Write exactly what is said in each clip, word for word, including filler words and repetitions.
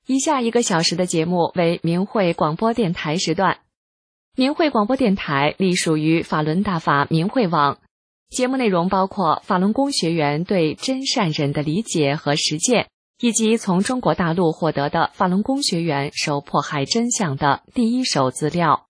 以下一个小时的节目为明慧广播电台时段。明慧广播电台隶属于法轮大法明慧网，节目内容包括法轮功学员对真善忍的理解和实践，以及从中国大陆获得的法轮功学员受迫害真相的第一手资料。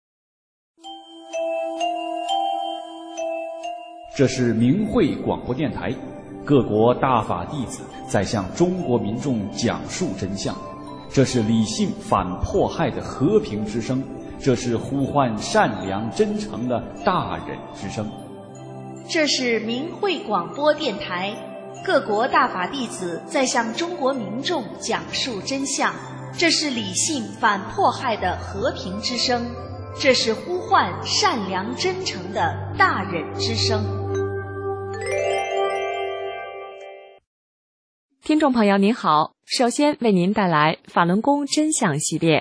这是明慧广播电台，各国大法弟子在向中国民众讲述真相。这是理性反迫害的和平之声，这是呼唤善良真诚的大忍之声。 这是明慧广播电台，各国大法弟子在向中国民众讲述真相。这是理性反迫害的和平之声，这是呼唤善良真诚的大忍之声。 听众朋友您好，首先为您带来法轮功真相系列。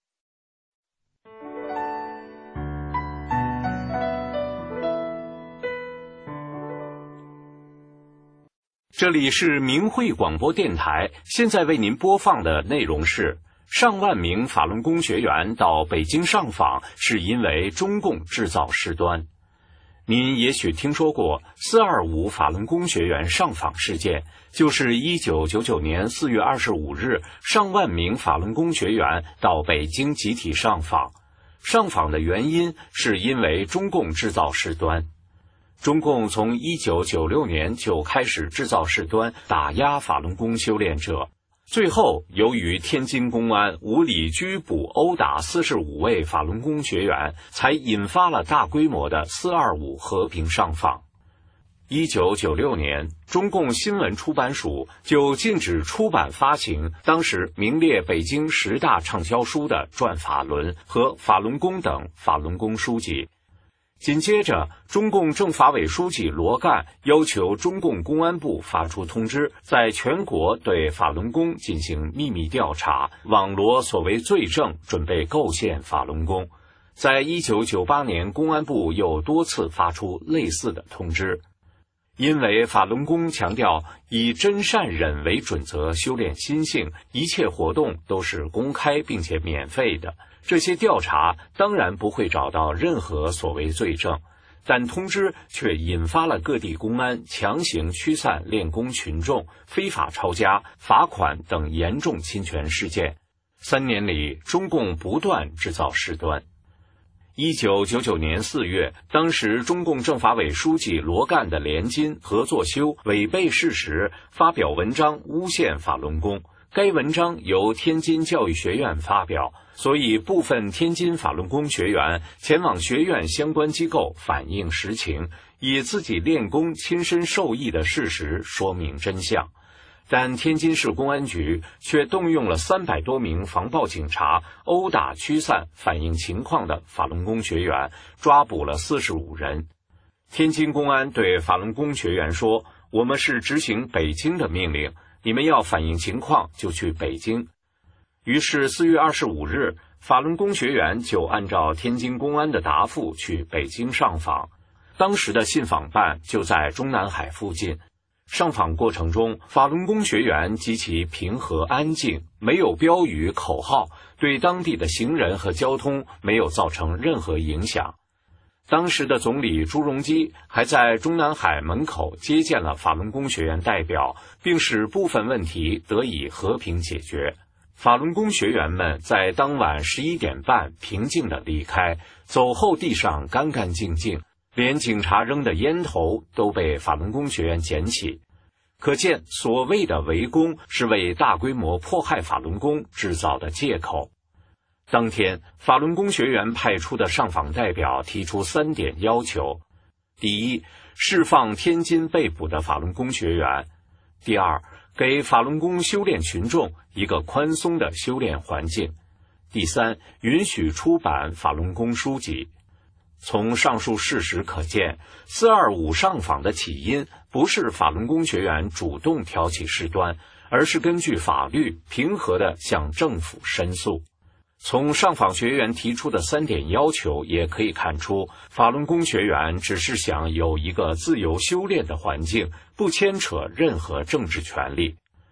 这里是明慧广播电台，现在为您播放的内容是：上万名法轮功学员到北京上访，是因为中共制造事端。您也许听说过四二五法轮功学员上访事件，就是一九九九年四月二十五日，上万名法轮功学员到北京集体上访。上访的原因是因为中共制造事端。中共从一九九六年就开始制造事端，打压法轮功修炼者。最后，由于天津公安无理拘捕、殴打四十五位法轮功学员，才引发了大规模的四二五和平上访。一九九六年，中共新闻出版署就禁止出版发行当时名列北京十大畅销书的《转法轮》和《法轮功》等法轮功书籍。紧接着，中共政法委书记罗干要求中共公安部发出通知，在全国对法轮功进行秘密调查，网罗所谓罪证，准备构陷法轮功。在一九九八年，公安部又多次发出类似的通知。因为法轮功强调以真善忍为准则修炼心性，一切活动都是公开并且免费的，这些调查当然不会找到任何所谓罪证，但通知却引发了各地公安强行驱散练功群众、非法抄家、罚款等严重侵权事件。三年里，中共不断制造事端。一九九九年四月，当时中共政法委书记罗干的连金、何作修违背事实发表文章诬陷法轮功，该文章由天津教育学院发表，所以部分天津法轮功学员前往学院相关机构反映实情，以自己练功亲身受益的事实说明真相。但天津市公安局却动用了三百多名防暴警察，殴打驱散反映情况的法轮功学员，抓捕了四十五人。天津公安对法轮功学员说：“我们是执行北京的命令，你们要反映情况就去北京。”于是四月二十五日，法轮功学员就按照天津公安的答复去北京上访。当时的信访办就在中南海附近。上访过程中，法轮功学员极其平和安静，没有标语口号，对当地的行人和交通没有造成任何影响。当时的总理朱镕基还在中南海门口接见了法轮功学员代表，并使部分问题得以和平解决。法轮功学员们在当晚十一点半平静地离开，走后地上干干净净，连警察扔的烟头都被法轮功学员捡起。可见所谓的围攻是为大规模迫害法轮功制造的借口。当天，法轮功学员派出的上访代表提出三点要求：第一，释放天津被捕的法轮功学员；第二，给法轮功修炼群众一个宽松的修炼环境；第三，允许出版法轮功书籍。从上述事实可见，四二五上访的起因不是法轮功学员主动挑起事端，而是根据法律平和地向政府申诉。从上访学员提出的三点要求也可以看出，法轮功学员只是想有一个自由修炼的环境，不牵扯任何政治权利。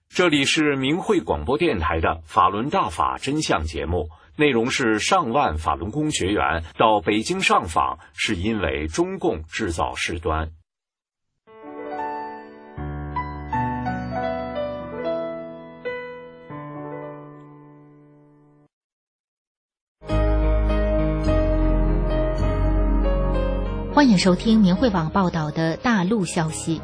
这里是明慧广播电台的法轮大法真相节目，内容是上万法轮功学员到北京上访，是因为中共制造事端。 欢迎收听明慧网报道的大陆消息。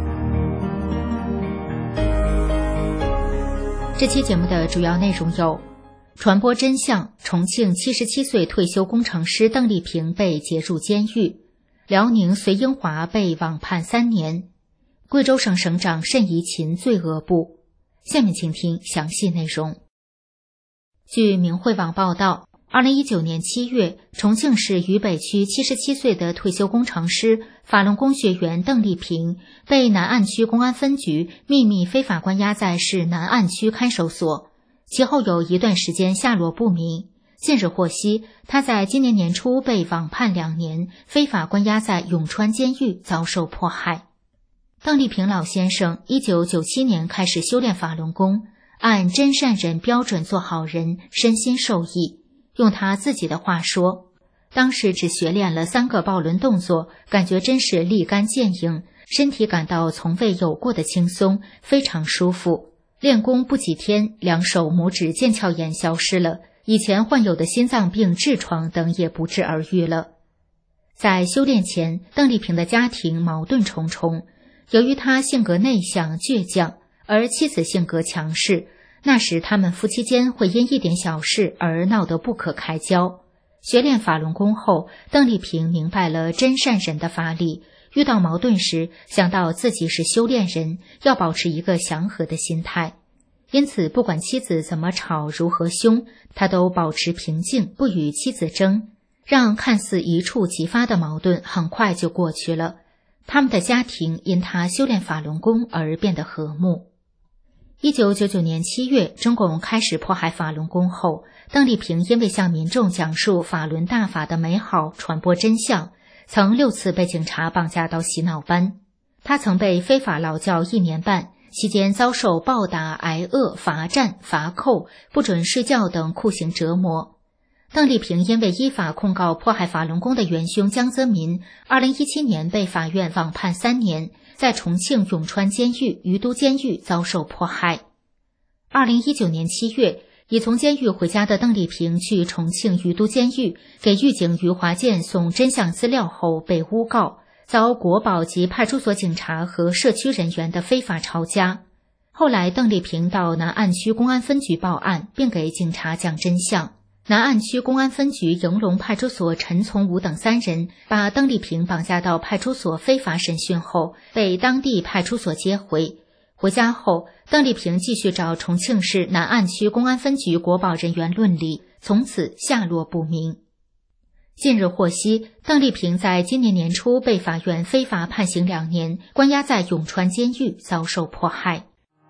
这期节目的主要内容有：传播真相，重庆七十七岁退休工程师邓丽萍被结入监狱；辽宁隋英华被网判三年；贵州省省长谌贻琴罪恶部。下面请听详细内容。据明慧网报道，二零一九年七月，重庆市渝北区七十七岁的退休工程师、法轮功学员邓丽萍被南岸区公安分局秘密非法关押在市南岸区看守所，其后有一段时间下落不明。近日获悉，他在今年年初被网判两年，非法关押在永川监狱，遭受迫害。邓丽萍老先生一九九七年开始修炼法轮功，按真善人标准做好人，身心受益。用他自己的话说，当时只学练了三个抱轮动作，感觉真是立竿见影，身体感到从未有过的轻松，非常舒服。练功不几天，两手拇指腱鞘炎消失了，以前患有的心脏病、痔疮等也不治而愈了。在修炼前，邓丽萍的家庭矛盾重重，由于她性格内向倔强，而妻子性格强势，那时他们夫妻间会因一点小事而闹得不可开交。学练法轮功后，邓丽萍明白了真善人的法理，遇到矛盾时，想到自己是修炼人，要保持一个祥和的心态。因此不管妻子怎么吵，如何凶，他都保持平静，不与妻子争，让看似一触即发的矛盾很快就过去了。他们的家庭因他修炼法轮功而变得和睦。一九九九年七月，中共开始迫害法轮功后，邓丽萍因为向民众讲述法轮大法的美好，传播真相，曾六次被警察绑架到洗脑班。她曾被非法劳教一年半，期间遭受暴打、挨饿、罚站、罚扣、不准睡觉等酷刑折磨。邓丽萍因为依法控告迫害法轮功的元凶江泽民，二零一七年被法院网判三年，在重庆永川监狱、于都监狱遭受迫害。二零一九年七月，已从监狱回家的邓丽萍去重庆于都监狱给狱警余华建送真相资料后被诬告，遭国保及派出所警察和社区人员的非法抄家。后来邓丽萍到南岸区公安分局报案，并给警察讲真相。南岸区公安分局迎龙派出所陈从武等三人把邓丽萍绑架到派出所非法审讯后，被当地派出所接回。回家后，邓丽萍继续找重庆市南岸区公安分局国保人员论理，从此下落不明。近日获悉，邓丽萍在今年年初被法院非法判刑两年，关押在永川监狱，遭受迫害。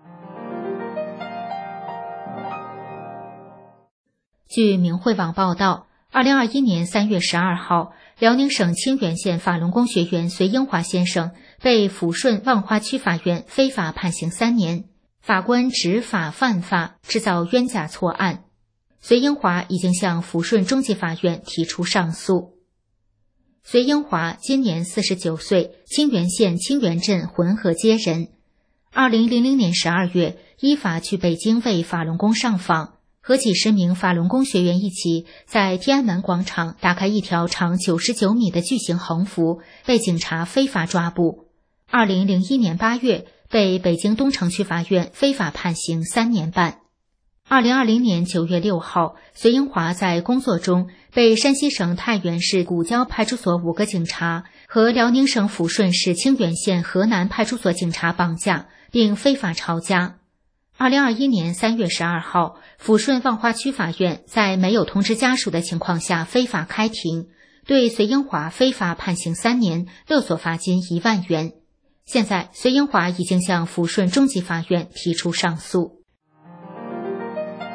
据明慧网报道，二零二一年三月十二号，辽宁省清源县法轮功学员隋英华先生被抚顺万花区法院非法判刑三年，法官执法犯法，制造冤假错案。隋英华已经向抚顺中级法院提出上诉。隋英华今年四十九岁，清源县清源镇浑河街人。二零零零年十二月，依法去北京为法轮功上访，和几十名法轮功学员一起在天安门广场打开一条长九十九米的巨型横幅，被警察非法抓捕。二零零一年八月，被北京东城区法院非法判刑三年半。二零二零年九月六号，隋英华在工作中被山西省太原市古交派出所五个警察和辽宁省抚顺市清源县河南派出所警察绑架，并非法抄家。二零二一年三月十二号，抚顺万花区法院在没有通知家属的情况下非法开庭，对隋英华非法判刑三年，勒索罚金一万元。现在，隋英华已经向抚顺中级法院提出上诉。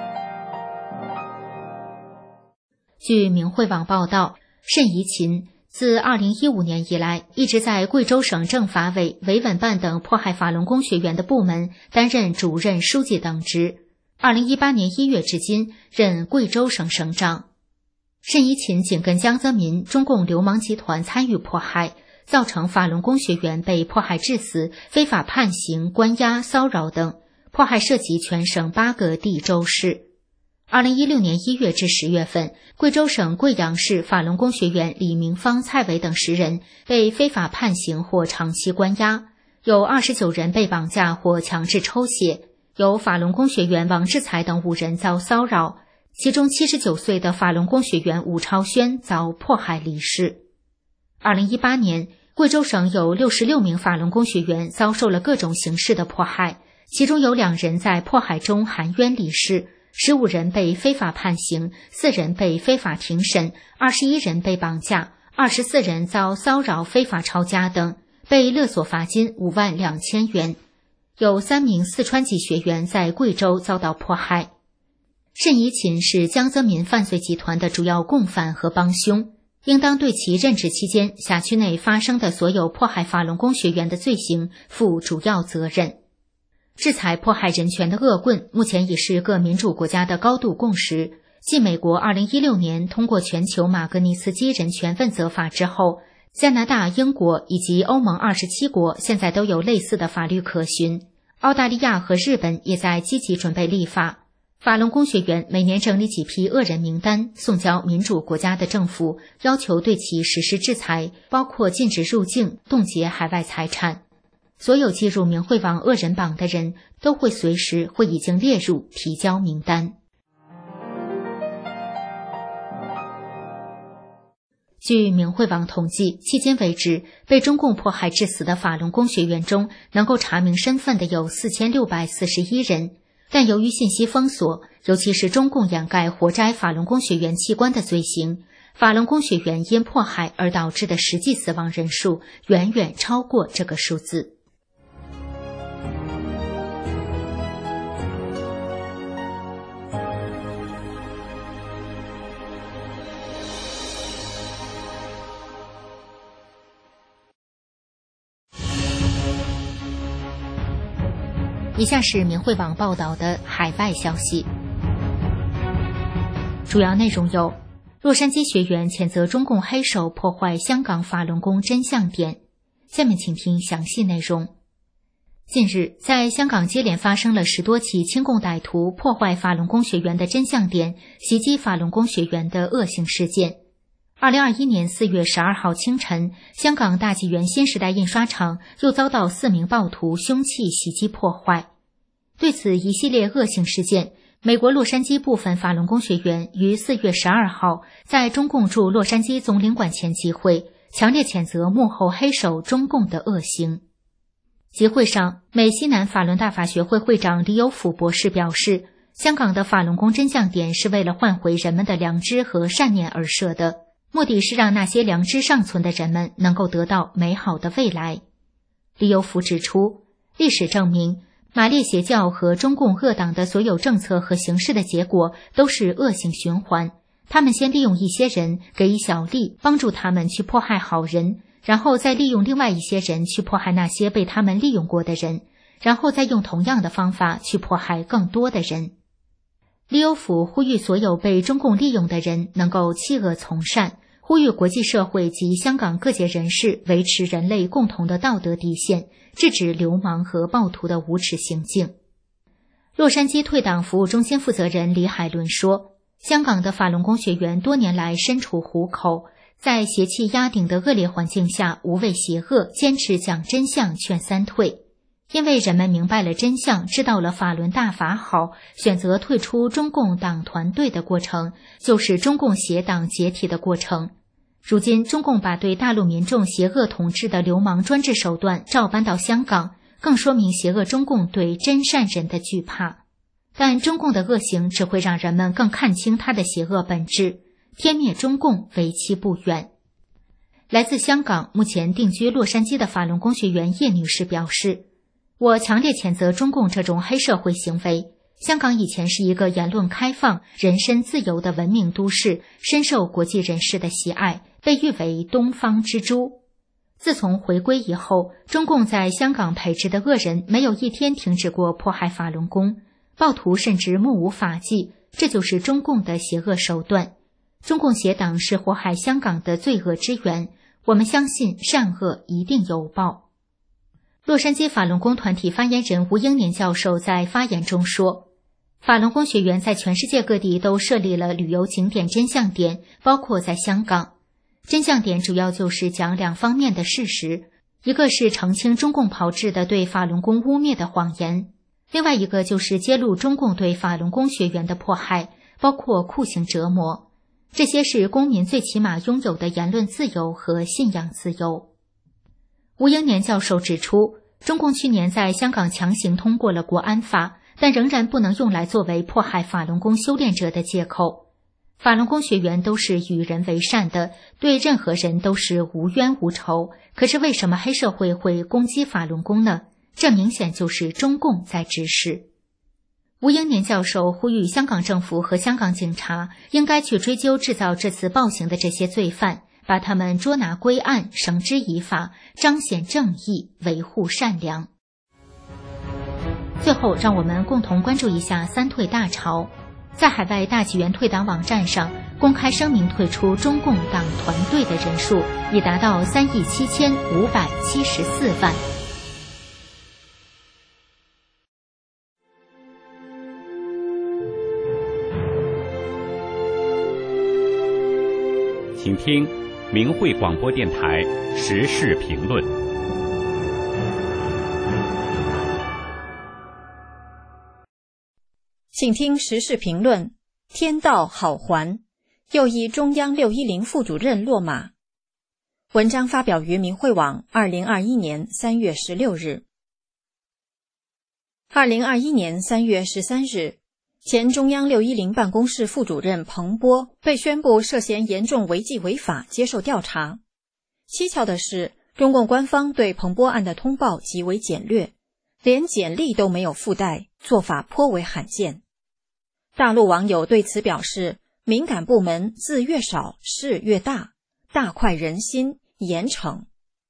据明慧网报道，谌贻琴， 自二零一五年以来，一直在贵州省政法委、维稳办等迫害法轮功学员的部门担任主任、书记等职。二零一八年一月至今，任贵州省省长。单一勤紧跟江泽民中共流氓集团参与迫害，造成法轮功学员被迫害致死、非法判刑、关押、骚扰等，迫害涉及全省八个地州市。二零一六年一月至十月份，贵州省贵阳市法轮功学员李明芳、蔡伟等十人被非法判刑或长期关押，有二十九人被绑架或强制抽血，有法轮功学员王志才等五人遭骚扰，其中七十九岁的法轮功学员武超轩遭迫害离世。二零一八年，贵州省有六十六名法轮功学员遭受了各种形式的迫害，其中有两人在迫害中含冤离世，十五人被非法判刑，四人被非法庭审，二十一人被绑架，二十四人遭骚扰、非法抄家等，被勒索罚金五万两千元。有三名四川籍学员在贵州遭到迫害。单一勤是江泽民犯罪集团的主要共犯和帮凶，应当对其任职期间辖区内发生的所有迫害法轮功学员的罪行负主要责任。制裁迫害人权的恶棍目前已是各民主国家的高度共识。继美国二零一六年通过全球马格尼茨基人权问责法之后，加拿大、英国以及欧盟二十七国现在都有类似的法律可循。澳大利亚和日本也在积极准备立法。法轮功学员每年整理几批恶人名单，送交民主国家的政府，要求对其实施制裁，包括禁止入境、冻结海外财产。所有记入明慧网恶人榜的人都会随时会已经列入提交名单。据明慧网统计，迄今为止被中共迫害致死的法轮功学员中，能够查明身份的有四千六百四十一人，但由于信息封锁，尤其是中共掩盖活摘法轮功学员器官的罪行，法轮功学员因迫害而导致的实际死亡人数远远超过这个数字。以下是明慧网报道的海外消息，主要内容有：洛杉矶学员谴责中共黑手破坏香港法轮功真相点。下面请听详细内容。近日，在香港接连发生了十多起亲共歹徒破坏法轮功学员的真相点、袭击法轮功学员的恶性事件。二零二一年四月十二号清晨，香港大纪元新时代印刷厂又遭到四名暴徒凶器袭击破坏。对此一系列恶性事件，美国洛杉矶部分法轮功学员于四月十二号在中共驻洛杉矶总领馆前集会，强烈谴责幕后黑手中共的恶行。集会上，美西南法轮大法学会会长李有甫博士表示，香港的法轮功真相点是为了唤回人们的良知和善念而设的，目的是让那些良知尚存的人们能够得到美好的未来。李有甫指出，历史证明，马列邪教和中共恶党的所有政策和形式的结果都是恶性循环，他们先利用一些人，给一小利，帮助他们去迫害好人，然后再利用另外一些人去迫害那些被他们利用过的人，然后再用同样的方法去迫害更多的人。李有甫呼吁所有被中共利用的人能够弃恶从善，呼吁国际社会及香港各界人士维持人类共同的道德底线，制止流氓和暴徒的无耻行径。洛杉矶退党服务中心负责人李海伦说，香港的法轮功学员多年来身处虎口，在邪气压顶的恶劣环境下无畏邪恶，坚持讲真相劝三退。因为人们明白了真相，知道了法轮大法好，选择退出中共党团队的过程，就是中共邪党解体的过程。如今中共把对大陆民众邪恶统治的流氓专制手段照搬到香港，更说明邪恶中共对真善人的惧怕。但中共的恶行只会让人们更看清他的邪恶本质，天灭中共为期不远。来自香港目前定居洛杉矶的法轮功学员叶女士表示，我强烈谴责中共这种黑社会行为。香港以前是一个言论开放、人身自由的文明都市，深受国际人士的喜爱， 被誉为东方之珠。自从回归以后，中共在香港培植的恶人没有一天停止过迫害法轮功，暴徒甚至目无法纪，这就是中共的邪恶手段。中共邪党是祸害香港的罪恶之源，我们相信善恶一定有报。洛杉矶法轮功团体发言人吴英年教授在发言中说，法轮功学员在全世界各地都设立了旅游景点真相点，包括在香港。真相点主要就是讲两方面的事实，一个是澄清中共炮制的对法轮功污蔑的谎言，另外一个就是揭露中共对法轮功学员的迫害，包括酷刑折磨。这些是公民最起码拥有的言论自由和信仰自由。吴英年教授指出，中共去年在香港强行通过了国安法，但仍然不能用来作为迫害法轮功修炼者的借口。法轮功学员都是与人为善的，对任何人都是无冤无仇，可是为什么黑社会会攻击法轮功呢？这明显就是中共在指使。吴英年教授呼吁香港政府和香港警察应该去追究制造这次暴行的这些罪犯，把他们捉拿归案，绳之以法，彰显正义，维护善良。最后，让我们共同关注一下三退大潮。在海外大纪元退党网站上公开声明退出中共党团队的人数已达到三亿七千五百七十四万。 请听明慧广播电台时事评论。 请听时事评论：天道好还，又一中央六一零副主任落马。文章发表于明慧网，二零二一年三月十六日。二零二一年三月十三日，前中央六一零办公室副主任彭波被宣布涉嫌严重违纪违法，接受调查。蹊跷的是，中共官方对彭波案的通报极为简略，连简历都没有附带，做法颇为罕见。大陆网友对此表示，敏感部门字越少事越大，大快人心，严惩。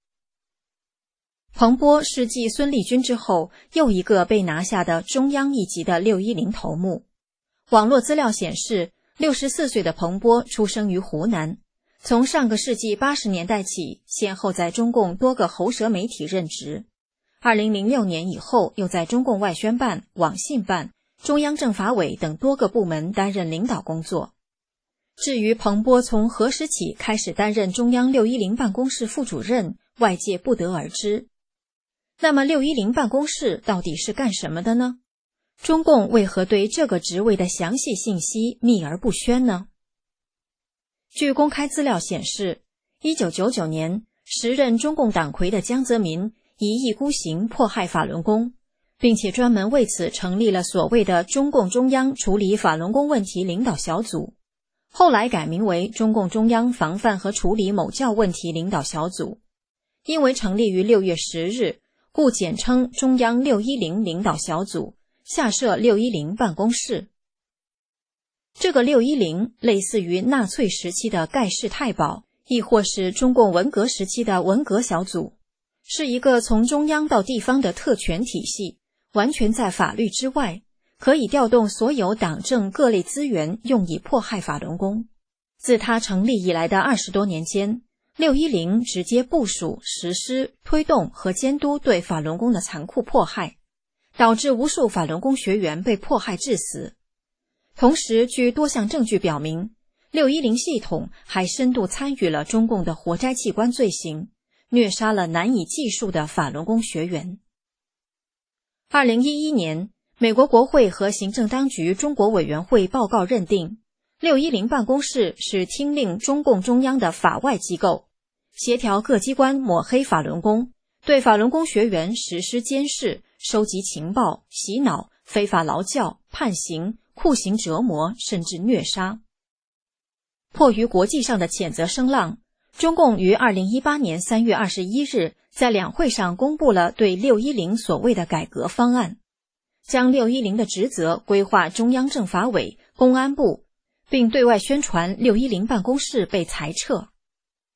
彭波是继孙立军之后又一个被拿下的中央一级的六一零头目。网络资料显示，六十四岁的彭波出生于湖南，从上个世纪八十年代起，先后在中共多个喉舌媒体任职。二零零六年以后，又在中共外宣办、网信办、中央政法委等多个部门担任领导工作。至于彭波从何时起开始担任中央六一零办公室副主任，外界不得而知。那么六一零办公室到底是干什么的呢？中共为何对这个职位的详细信息秘而不宣呢？据公开资料显示，一九九九年，时任中共党魁的江泽民一意孤行迫害法轮功，并且专门为此成立了所谓的中共中央处理法轮功问题领导小组，后来改名为中共中央防范和处理某教问题领导小组。因为成立于六月十日，故简称中央六一零领导小组，下设六一零办公室。这个六一零类似于纳粹时期的盖世太保，亦或是中共文革时期的文革小组，是一个从中央到地方的特权体系，完全在法律之外，可以调动所有党政各类资源用以迫害法轮功。自它成立以来的二十多年间，六一零直接部署、实施、推动和监督对法轮功的残酷迫害，导致无数法轮功学员被迫害致死。同时，据多项证据表明，六一零系统还深度参与了中共的活摘器官罪行，虐杀了难以计数的法轮功学员。二零一一年，美国国会和行政当局中国委员会报告认定，六一零办公室是听令中共中央的法外机构，协调各机关抹黑法轮功，对法轮功学员实施监视、收集情报、洗脑、非法劳教、判刑、酷刑折磨，甚至虐杀。迫于国际上的谴责声浪，中共于二零一八年三月二十一日在两会上公布了对六一零所谓的改革方案，将六一零的职责规划中央政法委、公安部，并对外宣传六一零办公室被裁撤。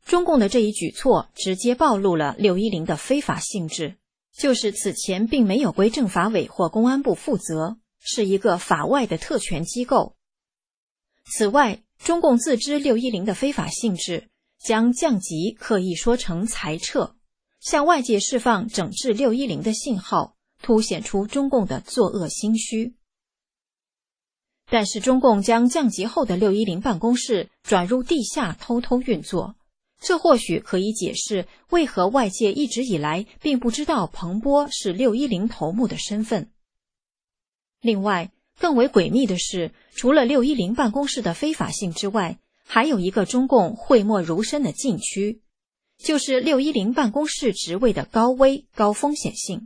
中共的这一举措直接暴露了六一零的非法性质，就是此前并没有归政法委或公安部负责，是一个法外的特权机构。此外，中共自知六一零的非法性质，将降级刻意说成裁撤，向外界释放整治六一零的信号，凸显出中共的作恶心虚。但是中共将降级后的六一零办公室转入地下偷偷运作，这或许可以解释为何外界一直以来并不知道彭波是六一零头目的身份。另外，更为诡秘的是，除了六一零办公室的非法性之外，还有一个中共讳莫如深的禁区，就是六一零办公室职位的高危高风险性。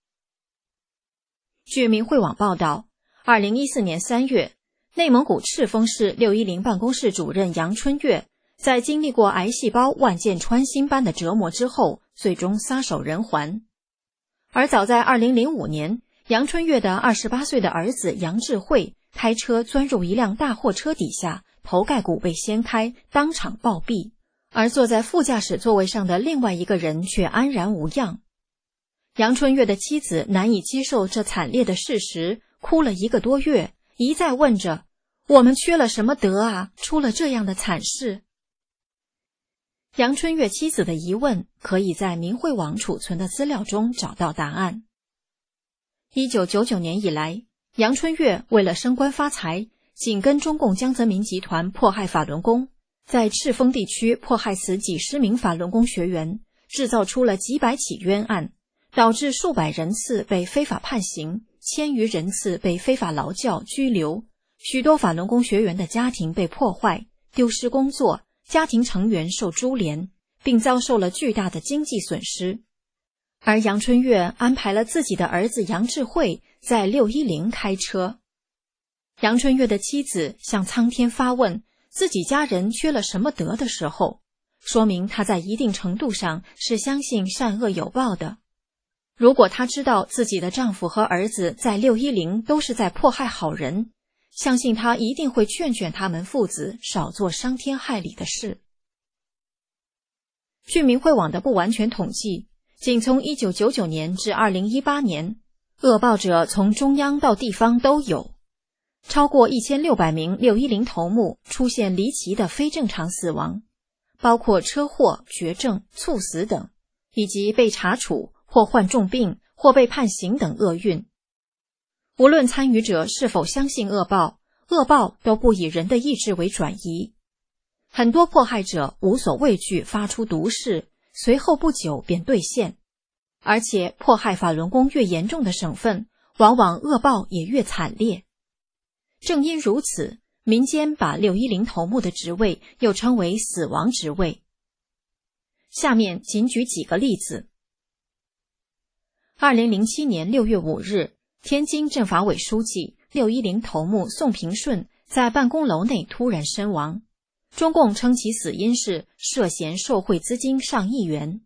据明慧网报道，二零一四年三月，内蒙古赤峰市六一零办公室主任杨春月在经历过癌细胞万箭穿心般的折磨之后，最终撒手人寰。而早在二零零五年，杨春月的二十八岁的儿子杨智慧开车钻入一辆大货车底下，头盖骨被掀开，当场暴毙，而坐在副驾驶座位上的另外一个人却安然无恙。杨春月的妻子难以接受这惨烈的事实，哭了一个多月，一再问着：我们缺了什么德啊，出了这样的惨事？杨春月妻子的疑问可以在明慧网储存的资料中找到答案。一九九九年以来，杨春月为了升官发财，紧跟中共江泽民集团迫害法轮功，在赤峰地区迫害死几十名法轮功学员，制造出了几百起冤案，导致数百人次被非法判刑，千余人次被非法劳教拘留，许多法轮功学员的家庭被破坏，丢失工作，家庭成员受株连，并遭受了巨大的经济损失。而杨春月安排了自己的儿子杨智慧在六一零开车。杨春月的妻子向苍天发问自己家人缺了什么德的时候，说明她在一定程度上是相信善恶有报的。如果她知道自己的丈夫和儿子在六一零都是在迫害好人，相信她一定会劝劝他们父子少做伤天害理的事。据明慧网的不完全统计，仅从一九九九年至二零一八年，恶报者从中央到地方都有，超过一千六百名六一零头目出现离奇的非正常死亡，包括车祸、绝症、猝死等，以及被查处或患重病或被判刑等厄运。无论参与者是否相信恶报，恶报都不以人的意志为转移。很多迫害者无所畏惧发出毒誓，随后不久便兑现。而且迫害法轮功越严重的省份，往往恶报也越惨烈。正因如此，民间把六一零头目的职位又称为死亡职位。下面仅举几个例子。二零零七年六月五日，天津政法委书记、六一零头目宋平顺在办公楼内突然身亡，中共称其死因是涉嫌受贿资金上亿元。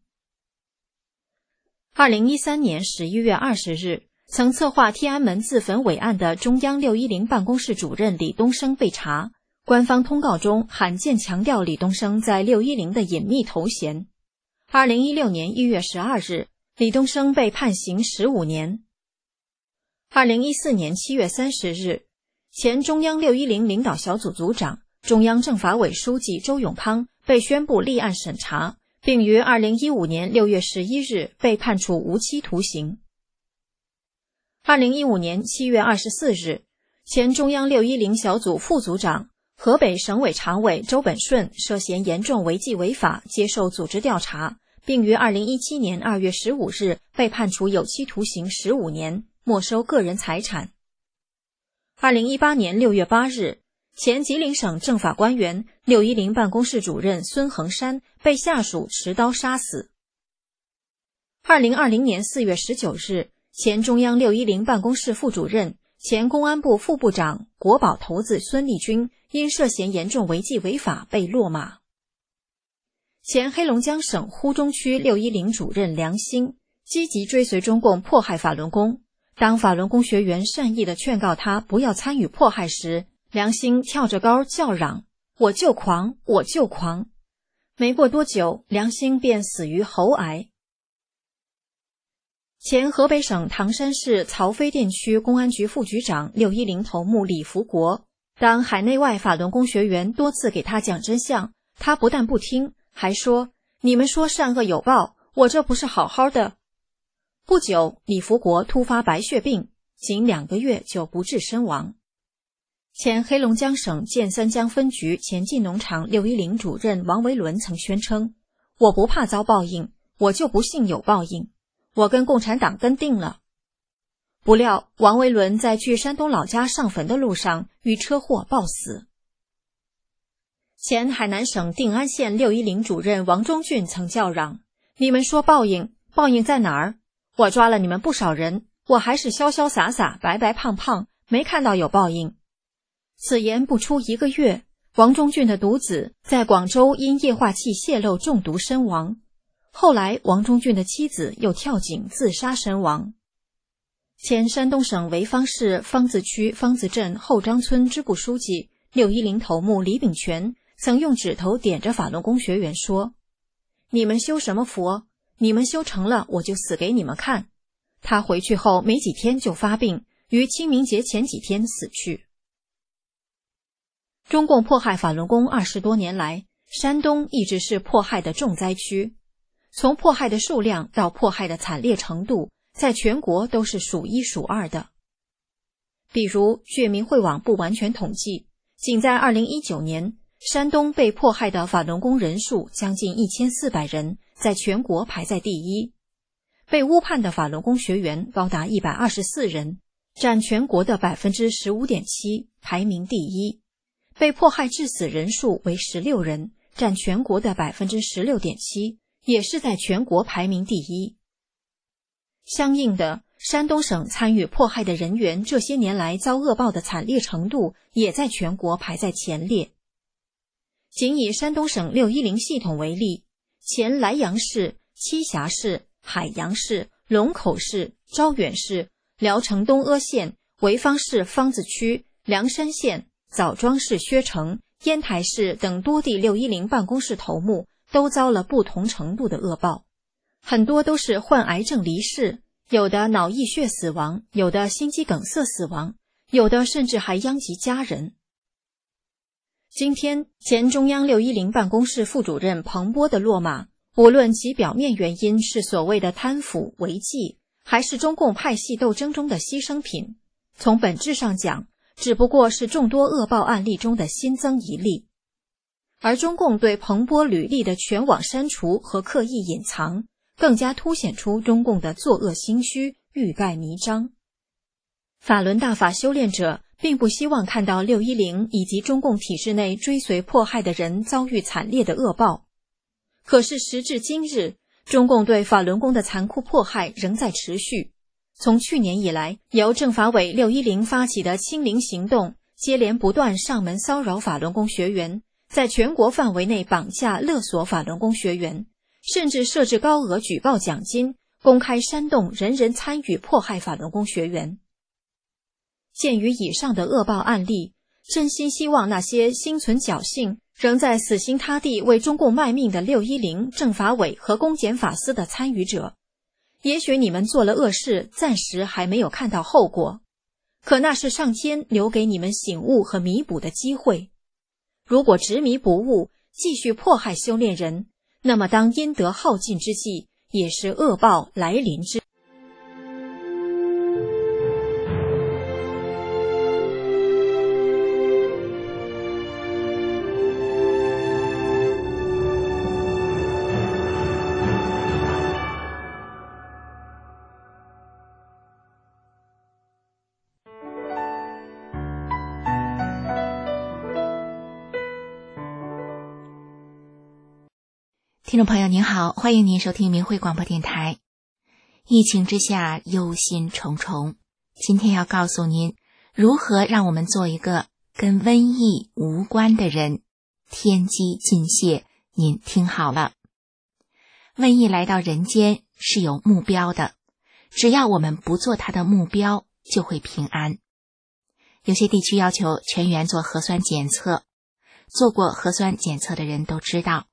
二零一三年十一月二十日，曾策划天安门自焚伪案的中央六一零办公室主任李东生被查，官方通告中罕见强调李东生在六一零的隐秘头衔。二零一六年一月十二日，李东生被判刑十五年。二零一四年七月三十日，前中央六一零领导小组组长、中央政法委书记周永康被宣布立案审查，并于二零一五年六月十一日被判处无期徒刑。二零一五年七月二十四日，前中央六一零小组副组长、河北省委常委周本顺涉嫌严重违纪违法，接受组织调查，并于二零一七年二月十五日被判处有期徒刑十五年，没收个人财产。二零一八年六月八日，前吉林省政法官员、六一零办公室主任孙恒山被下属持刀杀死。二零二零年四月十九日，前中央六一零办公室副主任、前公安部副部长、国保头子孙立军因涉嫌严重违纪违法被落马。前黑龙江省呼中区六一零主任梁兴积极追随中共迫害法轮功，当法轮功学员善意地劝告他不要参与迫害时，梁兴跳着高叫嚷：我就狂，我就狂。 没过多久，梁兴便死于喉癌。前河北省唐山市曹妃甸区公安局副局长六一零头目李福国，当海内外法轮功学员多次给他讲真相，他不但不听，还说：“你们说善恶有报，我这不是好好的。”不久，李福国突发白血病，仅两个月就不治身亡。前黑龙江省建三江分局前进农场六一零主任王维伦曾宣称：“我不怕遭报应，我就不信有报应，我跟共产党跟定了。”不料，王维伦在去山东老家上坟的路上遇车祸暴死。前海南省定安县六一零主任王忠俊曾叫嚷：“你们说报应，报应在哪儿？我抓了你们不少人，我还是潇潇洒洒、白白胖胖，没看到有报应。”此言不出一个月，王忠俊的独子在广州因液化气泄漏中毒身亡。后来，王忠俊的妻子又跳井自杀身亡。前山东省潍坊市方子区方子镇后张村支部书记六一零头目李炳全曾用指头点着法轮功学员说：“你们修什么佛？你们修成了，我就死给你们看。”他回去后没几天就发病，于清明节前几天死去。中共迫害法轮功二十多年来，山东一直是迫害的重灾区，从迫害的数量到迫害的惨烈程度，在全国都是数一数二的。比如，据明慧网不完全统计，仅在二零一九年，山东被迫害的法轮功人数将近一千四百人，在全国排在第一。被误判的法轮功学员高达一百二十四人，占全国的 百分之十五点七， 排名第一。被迫害致死人数为十六人，占全国的 百分之十六点七， 也是在全国排名第一。相应的，山东省参与迫害的人员这些年来遭恶报的惨烈程度也在全国排在前列。仅以山东省六一零系统为例，前莱阳市、栖霞市、海洋市、龙口市、招远市、聊城东阿县、潍坊市方子区、凉山县、枣庄市薛城、烟台市等多地六一零办公室头目都遭了不同程度的恶报，很多都是患癌症离世，有的脑溢血死亡，有的心肌梗塞死亡，有的甚至还殃及家人。今天，前中央六一零办公室副主任彭波的落马，无论其表面原因是所谓的贪腐违纪，还是中共派系斗争中的牺牲品，从本质上讲，只不过是众多恶报案例中的新增一例。而中共对彭波履历的全网删除和刻意隐藏，更加凸显出中共的作恶心虚、欲盖弥彰。法轮大法修炼者并不希望看到六一零以及中共体制内追随迫害的人遭遇惨烈的恶报。可是时至今日，中共对法轮功的残酷迫害仍在持续。从去年以来，由政法委六一零发起的清零行动，接连不断上门骚扰法轮功学员，在全国范围内绑架勒索法轮功学员，甚至设置高额举报奖金，公开煽动人人参与迫害法轮功学员。鉴于以上的恶报案例，真心希望那些心存侥幸，仍在死心塌地为中共卖命的六一零、政法委和公检法司的参与者，也许你们做了恶事，暂时还没有看到后果，可那是上天留给你们醒悟和弥补的机会。如果执迷不悟，继续迫害修炼人，那么当阴德耗尽之际，也是恶报来临之。 听众朋友您好，欢迎您收听明慧广播电台。疫情之下忧心忡忡，今天要告诉您如何让我们做一个跟瘟疫无关的人。天机尽泄，您听好了。瘟疫来到人间是有目标的，只要我们不做它的目标，就会平安。有些地区要求全员做核酸检测，做过核酸检测的人都知道，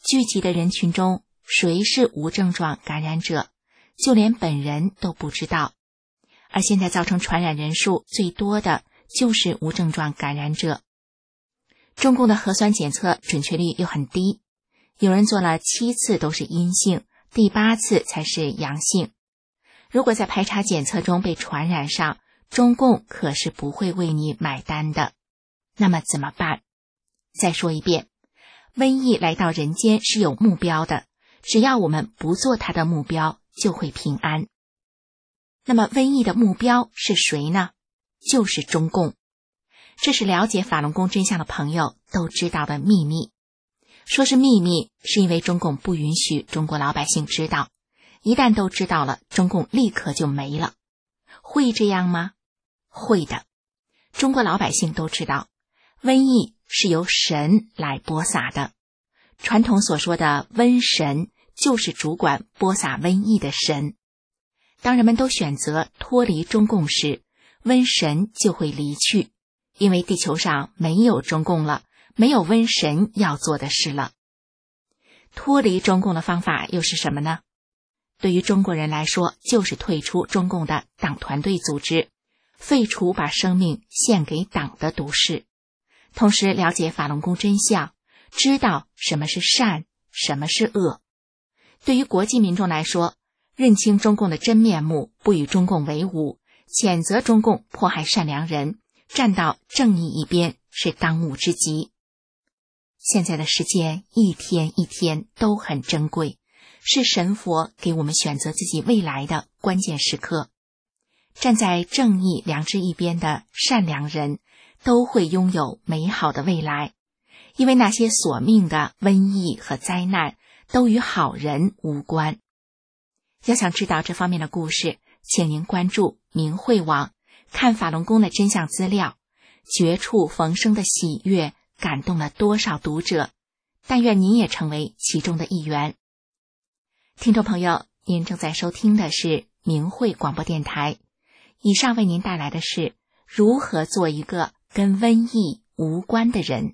聚集的人群中谁是无症状感染者，就连本人都不知道。而现在造成传染人数最多的就是无症状感染者。中共的核酸检测准确率又很低，有人做了七次都是阴性，第八次才是阳性。如果在排查检测中被传染上，中共可是不会为你买单的。那么怎么办？再说一遍，瘟疫来到人间是有目标的，只要我们不做它的目标，就会平安。那么瘟疫的目标是谁呢？就是中共。这是了解法轮功真相的朋友都知道的秘密。说是秘密，是因为中共不允许中国老百姓知道，一旦都知道了，中共立刻就没了。会这样吗？会的。中国老百姓都知道，瘟疫是由神来播撒的。传统所说的瘟神，就是主管播撒瘟疫的神。当人们都选择脱离中共时，瘟神就会离去，因为地球上没有中共了，没有瘟神要做的事了。脱离中共的方法又是什么呢？对于中国人来说，就是退出中共的党团队组织，废除把生命献给党的毒誓，同时了解法轮功真相，知道什么是善，什么是恶。对于国际民众来说，认清中共的真面目，不与中共为伍，谴责中共迫害善良人，站到正义一边，是当务之急。现在的时间一天一天都很珍贵，是神佛给我们选择自己未来的关键时刻。站在正义良知一边的善良人都会拥有美好的未来，因为那些索命的瘟疫和灾难都与好人无关。要想知道这方面的故事，请您关注明慧网，看法轮功的真相资料。绝处逢生的喜悦感动了多少读者，但愿您也成为其中的一员。听众朋友，您正在收听的是明慧广播电台，以上为您带来的是如何做一个跟瘟疫无关的人。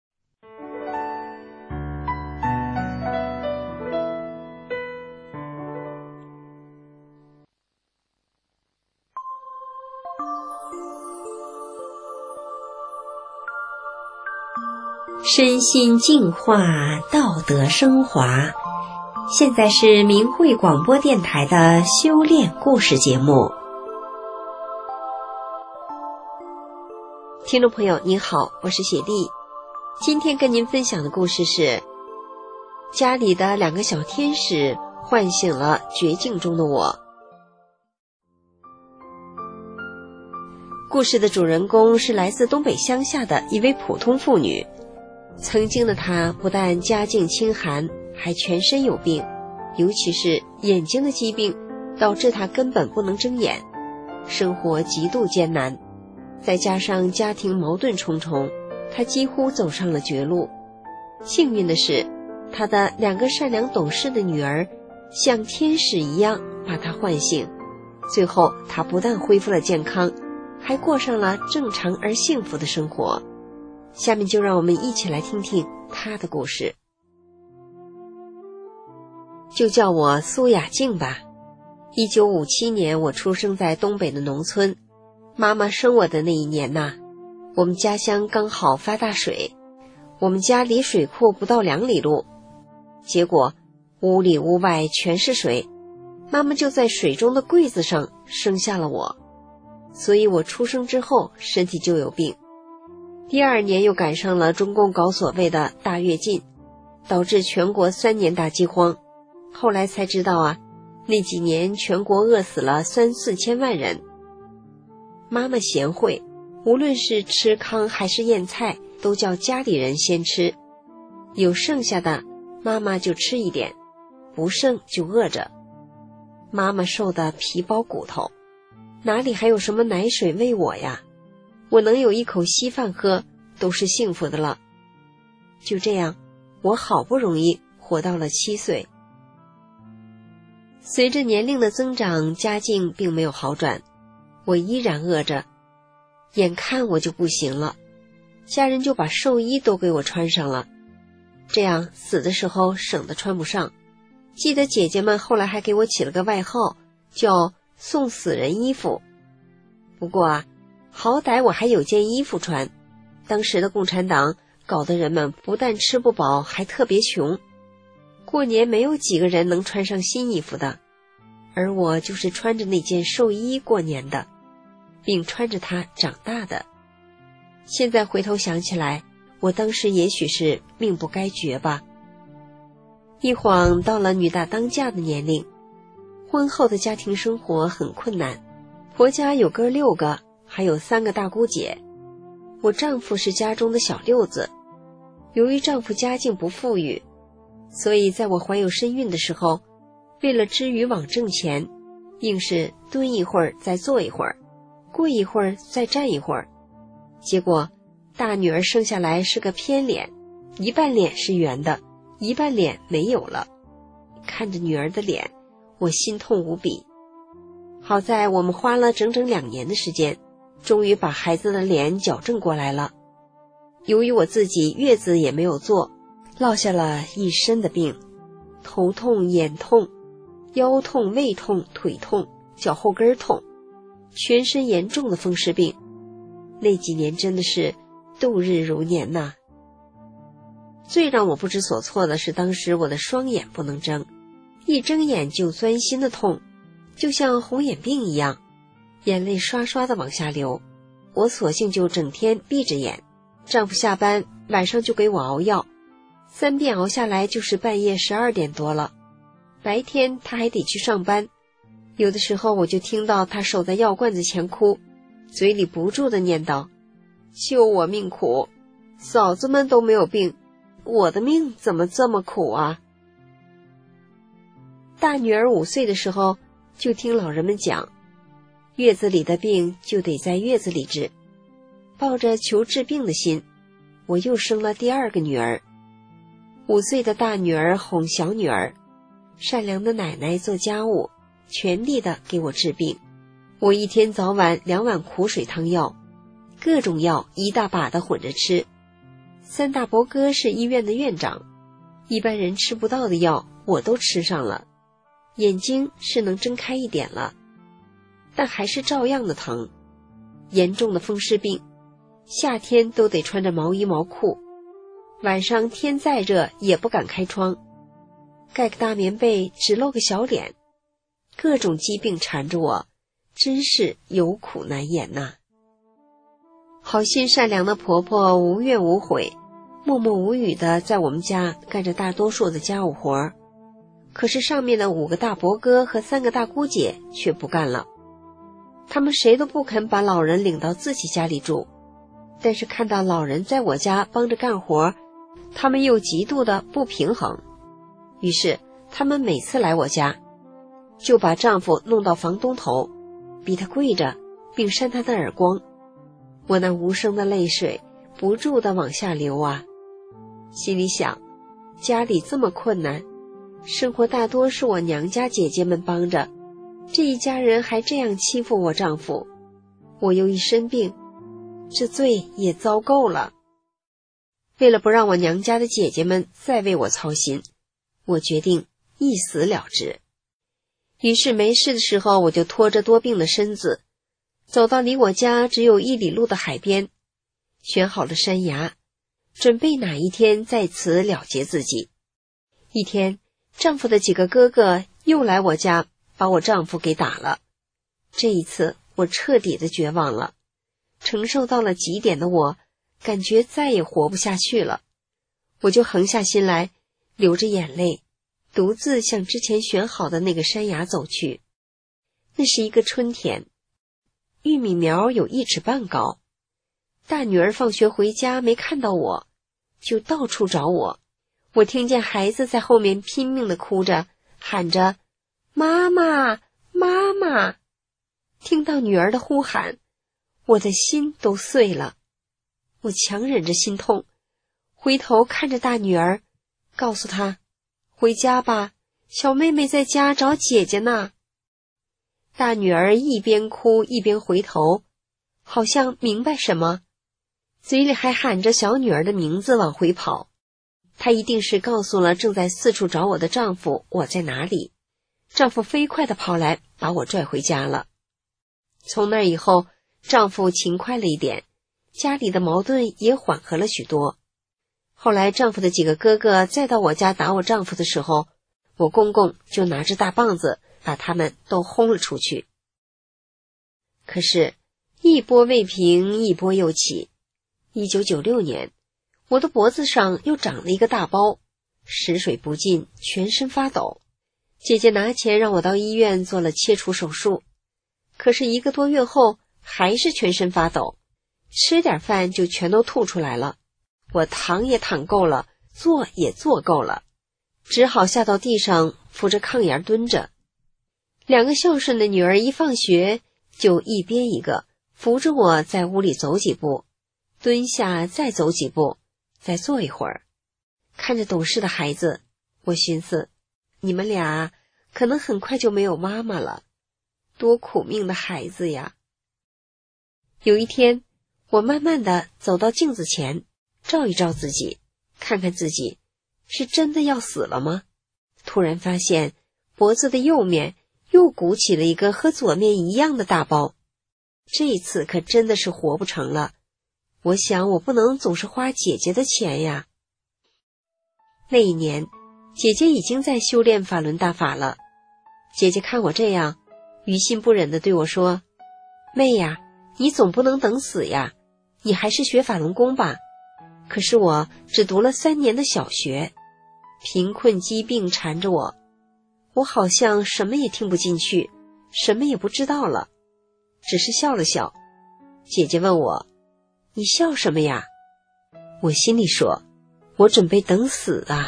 身心净化，道德升华。现在是明慧广播电台的修炼故事节目。听众朋友您好，我是雪莉。今天跟您分享的故事是家里的两个小天使唤醒了绝境中的我。故事的主人公是来自东北乡下的一位普通妇女。曾经的她不但家境清寒，还全身有病，尤其是眼睛的疾病导致她根本不能睁眼，生活极度艰难。再加上家庭矛盾重重，她几乎走上了绝路。幸运的是，她的两个善良懂事的女儿像天使一样把她唤醒，最后她不但恢复了健康，还过上了正常而幸福的生活。下面就让我们一起来听听她的故事。就叫我苏雅静吧。一九五七年，我出生在东北的农村。妈妈生我的那一年呐、啊，我们家乡刚好发大水，我们家离水库不到两里路。结果屋里屋外全是水，妈妈就在水中的柜子上生下了我，所以我出生之后身体就有病。第二年又赶上了中共搞所谓的大跃进，导致全国三年大饥荒。后来才知道啊，那几年全国饿死了三四千万人。妈妈贤惠，无论是吃糠还是腌菜，都叫家里人先吃，有剩下的妈妈就吃一点，不剩就饿着。妈妈瘦得皮包骨头，哪里还有什么奶水喂我呀？我能有一口稀饭喝都是幸福的了。就这样，我好不容易活到了七岁。随着年龄的增长，家境并没有好转，我依然饿着，眼看我就不行了，家人就把寿衣都给我穿上了。 这样死的时候省得穿不上。记得姐姐们后来还给我起了个外号，叫送死人衣服。不过啊，好歹我还有件衣服穿。当时的共产党搞得人们不但吃不饱，还特别穷，过年没有几个人能穿上新衣服的，而我就是穿着那件寿衣过年的，并穿着它长大的。现在回头想起来，我当时也许是命不该绝吧。一晃到了女大当嫁的年龄，婚后的家庭生活很困难，婆家有哥六个，还有三个大姑姐。我丈夫是家中的小六子，由于丈夫家境不富裕，所以在我怀有身孕的时候，为了织渔网挣钱，硬是蹲一会儿再坐一会儿，跪一会儿再站一会儿。结果大女儿生下来是个偏脸，一半脸是圆的，一半脸没有了。看着女儿的脸，我心痛无比。好在我们花了整整两年的时间，终于把孩子的脸矫正过来了。由于我自己月子也没有做，落下了一身的病，头痛、眼痛、腰痛、胃痛、腿痛、脚后跟痛，全身严重的风湿病。那几年真的是度日如年呐。最让我不知所措的是，当时我的双眼不能睁，一睁眼就钻心的痛，就像红眼病一样，眼泪刷刷的往下流。我索性就整天闭着眼，丈夫下班晚上就给我熬药，三遍熬下来就是半夜十二点多了。白天他还得去上班，有的时候我就听到他守在药罐子前哭，嘴里不住地念叨：救我命苦，嫂子们都没有病，我的命怎么这么苦啊。大女儿五岁的时候，就听老人们讲，月子里的病就得在月子里治。抱着求治病的心，我又生了第二个女儿。五岁的大女儿哄小女儿，善良的奶奶做家务，全力的给我治病。我一天早晚两碗苦水汤药，各种药一大把的混着吃。三大伯哥是医院的院长，一般人吃不到的药我都吃上了。眼睛是能睁开一点了，但还是照样的疼。严重的风湿病，夏天都得穿着毛衣毛裤，晚上天再热也不敢开窗，盖个大棉被只露个小脸。各种疾病缠着我，真是有苦难言呐。好心善良的婆婆无怨无悔，默默无语的在我们家干着大多数的家务活，可是上面的五个大伯哥和三个大姑姐却不干了。他们谁都不肯把老人领到自己家里住，但是看到老人在我家帮着干活，他们又极度的不平衡。于是他们每次来我家，就把丈夫弄到房东头，逼他跪着，并扇他的耳光。我那无声的泪水不住地往下流啊，心里想，家里这么困难，生活大多是我娘家姐姐们帮着，这一家人还这样欺负我丈夫，我又一身病，这罪也遭够了。为了不让我娘家的姐姐们再为我操心，我决定一死了之。于是没事的时候，我就拖着多病的身子，走到离我家只有一里路的海边，选好了山崖，准备哪一天在此了结自己。一天，丈夫的几个哥哥又来我家，把我丈夫给打了。这一次我彻底的绝望了，承受到了极点的我，感觉再也活不下去了。我就横下心来，流着眼泪，独自向之前选好的那个山崖走去。那是一个春天，玉米苗有一尺半高。大女儿放学回家没看到我，就到处找我。我听见孩子在后面拼命地哭着，喊着妈妈妈妈。听到女儿的呼喊，我的心都碎了。我强忍着心痛，回头看着大女儿，告诉她回家吧，小妹妹在家找姐姐呢。大女儿一边哭一边回头，好像明白什么，嘴里还喊着小女儿的名字往回跑。 她一定是告诉了正在四处找我的丈夫我在哪里。丈夫飞快地跑来把我拽回家了。从那以后，丈夫勤快了一点，家里的矛盾也缓和了许多。后来丈夫的几个哥哥再到我家打我丈夫的时候，我公公就拿着大棒子把他们都轰了出去。可是一波未平，一波又起。一九九六年，我的脖子上又长了一个大包，食水不进，全身发抖。姐姐拿钱让我到医院做了切除手术，可是一个多月后还是全身发抖，吃点饭就全都吐出来了。我躺也躺够了，坐也坐够了，只好下到地上扶着炕沿蹲着。两个孝顺的女儿一放学就一边一个扶着我在屋里走几步，蹲下再走几步，再坐一会儿。看着懂事的孩子，我寻思，你们俩可能很快就没有妈妈了，多苦命的孩子呀。有一天，我慢慢地走到镜子前，照一照自己，看看自己是真的要死了吗？突然发现脖子的右面又鼓起了一个和左面一样的大包，这一次可真的是活不成了。我想我不能总是花姐姐的钱呀。那一年，姐姐已经在修炼法轮大法了。姐姐看我这样，于心不忍地对我说：“妹呀，你总不能等死呀，你还是学法轮功吧。”可是我只读了三年的小学，贫困疾病缠着我，我好像什么也听不进去，什么也不知道了，只是笑了笑。姐姐问我：“你笑什么呀？”我心里说：“我准备等死啊。”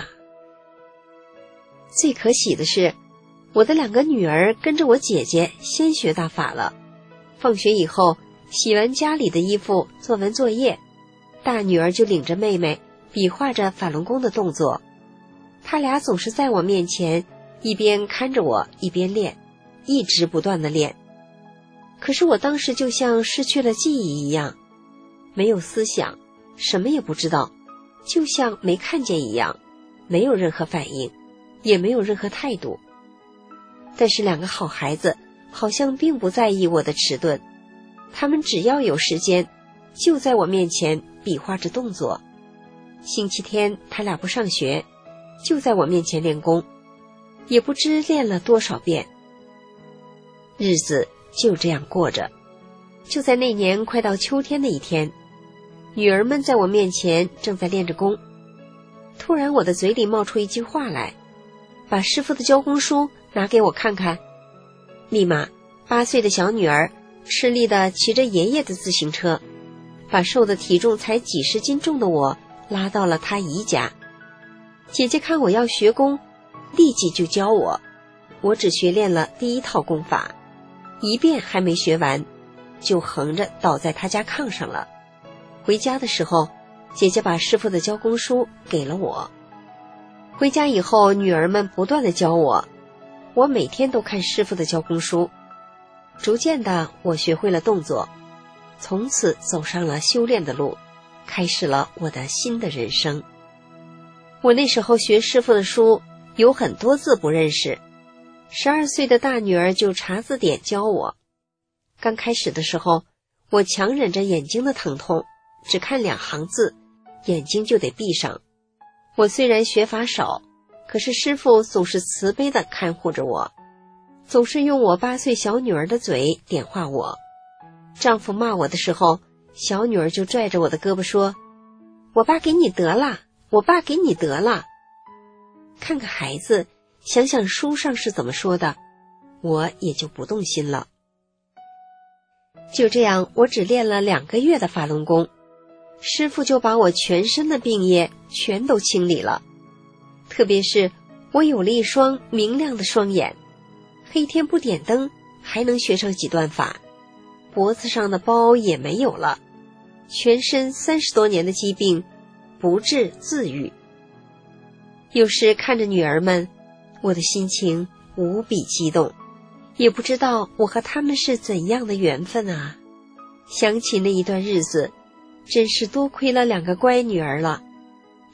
最可喜的是，我的两个女儿跟着我姐姐先学大法了。放学以后，洗完家里的衣服，做完作业，大女儿就领着妹妹比划着法轮功的动作。她俩总是在我面前一边看着我一边练，一直不断地练。可是我当时就像失去了记忆一样，没有思想，什么也不知道，就像没看见一样，没有任何反应，也没有任何态度。但是两个好孩子好像并不在意我的迟钝，他们只要有时间，就在我面前比划着动作。星期天他俩不上学，就在我面前练功，也不知练了多少遍。日子就这样过着。就在那年快到秋天的一天，女儿们在我面前正在练着功，突然我的嘴里冒出一句话来：“把师父的教功书拿给我看看。”立马八岁的小女儿吃力地骑着爷爷的自行车，把瘦的体重才几十斤重的我拉到了她姨家。姐姐看我要学功，立即就教我。我只学练了第一套功法，一遍还没学完，就横着倒在她家炕上了。回家的时候，姐姐把师父的教功书给了我。回家以后，女儿们不断地教我，我每天都看师父的教功书。逐渐的，我学会了动作，从此走上了修炼的路，开始了我的新的人生。我那时候学师父的书，有很多字不认识，十二岁的大女儿就查字典教我。刚开始的时候，我强忍着眼睛的疼痛，只看两行字，眼睛就得闭上。我虽然学法少，可是师父总是慈悲地看护着我，总是用我八岁小女儿的嘴点化我。丈夫骂我的时候，小女儿就拽着我的胳膊说：“我爸给你得了，我爸给你得了。”看看孩子，想想书上是怎么说的，我也就不动心了。就这样，我只练了两个月的法轮功，师父就把我全身的病业全都清理了。特别是我有了一双明亮的双眼，黑天不点灯还能学上几段法，脖子上的包也没有了，全身三十多年的疾病不治自愈。有时看着女儿们，我的心情无比激动，也不知道我和他们是怎样的缘分啊。想起那一段日子，真是多亏了两个乖女儿了，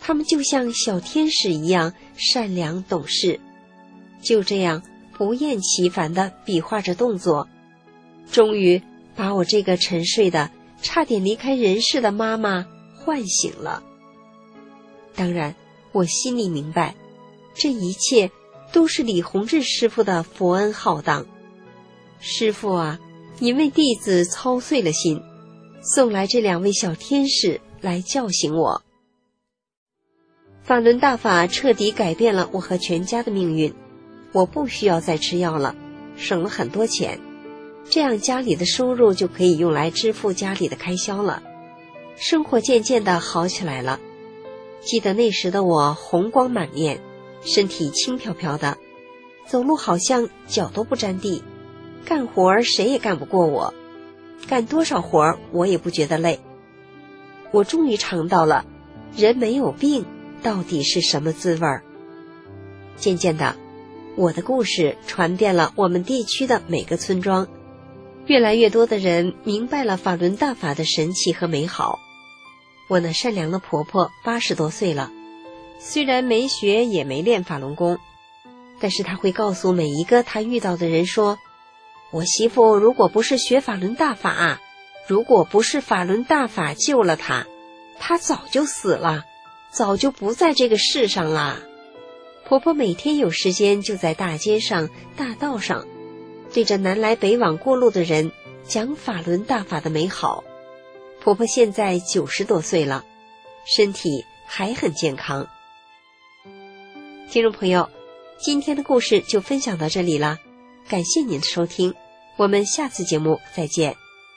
他们就像小天使一样善良懂事，就这样不厌其烦地比划着动作，终于把我这个沉睡的差点离开人世的妈妈唤醒了。当然，我心里明白，这一切都是李洪志师傅的佛恩浩荡。师傅啊，您为弟子操碎了心，送来这两位小天使来叫醒我。法轮大法彻底改变了我和全家的命运，我不需要再吃药了，省了很多钱，这样家里的收入就可以用来支付家里的开销了，生活渐渐地好起来了。记得那时的我红光满面，身体轻飘飘的，走路好像脚都不沾地，干活儿谁也干不过我，干多少活儿我也不觉得累。我终于尝到了人没有病到底是什么滋味儿。渐渐的，我的故事传遍了我们地区的每个村庄，越来越多的人明白了法轮大法的神奇和美好。我那善良的婆婆八十多岁了，虽然没学也没练法轮功，但是她会告诉每一个她遇到的人说，我媳妇如果不是学法轮大法，如果不是法轮大法救了她，她早就死了，早就不在这个世上啦。婆婆每天有时间就在大街上大道上对着南来北往过路的人讲法轮大法的美好。婆婆现在九十多岁了，身体还很健康。听众朋友，今天的故事就分享到这里了，感谢您的收听，我们下次节目再见。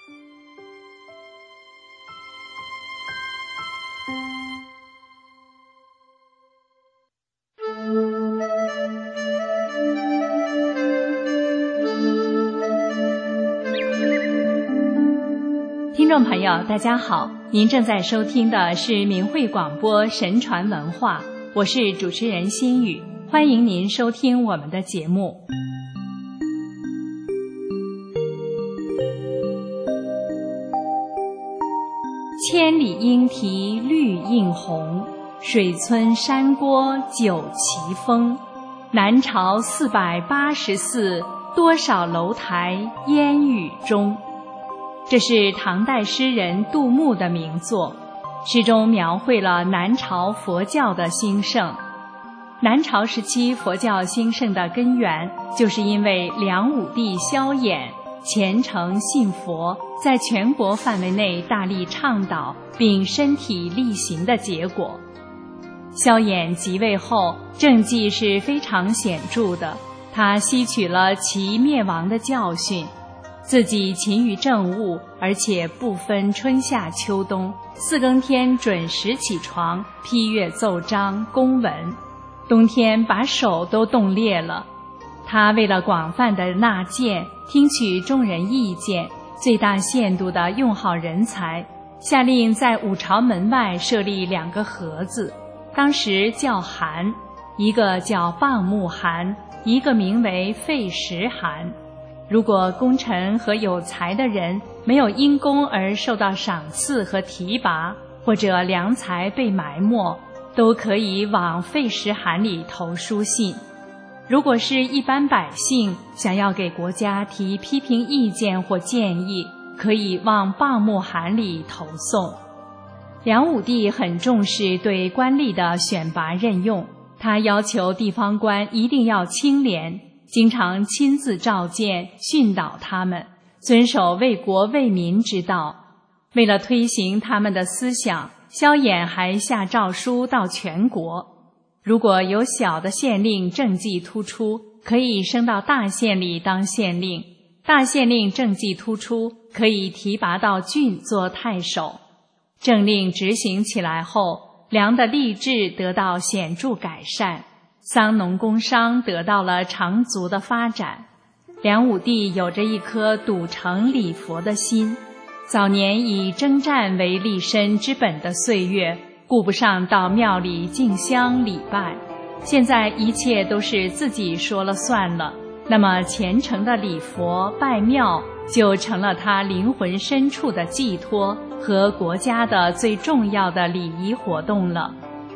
听众朋友大家好，您正在收听的是明慧广播神传文化，我是主持人心雨，欢迎您收听我们的节目。千里莺啼绿映红，水村山郭酒旗风。南朝四百八十寺，多少楼台烟雨中。这是唐代诗人杜牧的名作，诗中描绘了南朝佛教的兴盛。南朝时期佛教兴盛的根源，就是因为梁武帝萧衍虔诚信佛，在全国范围内大力倡导并身体力行的结果。萧衍即位后，政绩是非常显著的，他吸取了其灭亡的教训，自己勤于政务，而且不分春夏秋冬，四更天准时起床，批阅奏章公文，冬天把手都冻裂了。他为了广泛的纳谏，听取众人意见，最大限度地用好人才，下令在五朝门外设立两个盒子，当时叫函，一个叫蚌木函，一个名为废石函。如果功臣和有才的人没有因功而受到赏赐和提拔，或者良才被埋没，都可以往废石函里投书信。如果是一般百姓想要给国家提批评意见或建议，可以往蚌木函里投送。梁武帝很重视对官吏的选拔任用，他要求地方官一定要清廉，经常亲自召见训导他们，遵守为国为民之道。为了推行他们的思想，萧衍还下诏书到全国，如果有小的县令政绩突出，可以升到大县里当县令，大县令政绩突出，可以提拔到郡做太守。政令执行起来后，梁的吏治得到显著改善，桑农工商得到了长足的发展。梁武帝有着一颗笃诚礼佛的心，早年以征战为立身之本的岁月，顾不上到庙里敬香礼拜，现在一切都是自己说了算了，那么虔诚的礼佛拜庙就成了他灵魂深处的寄托和国家的最重要的礼仪活动了。